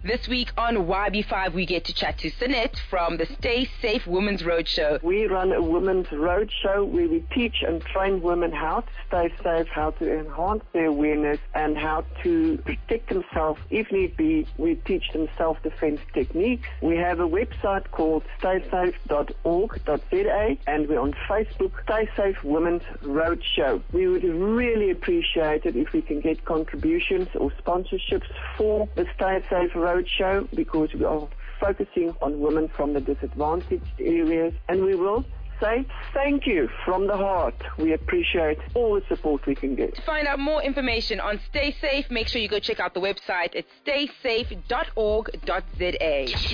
This week on YB5, we get to chat to Sinette from the Stay Safe Women's Roadshow. We run a women's roadshow where we teach and train women how to stay safe, how to enhance their awareness, and how to protect themselves. If need be, we teach them self-defense techniques. We have a website called staysafe.org.za, and we're on Facebook, Stay Safe Women's Roadshow. We would really appreciate it if we can get contributions or sponsorships for the Stay Safe Roadshow, because we are focusing on women from the disadvantaged areas, and we will say thank you from the heart. We appreciate all the support we can get. To find out more information on Stay Safe, make sure you go check out the website at staysafe.org.za.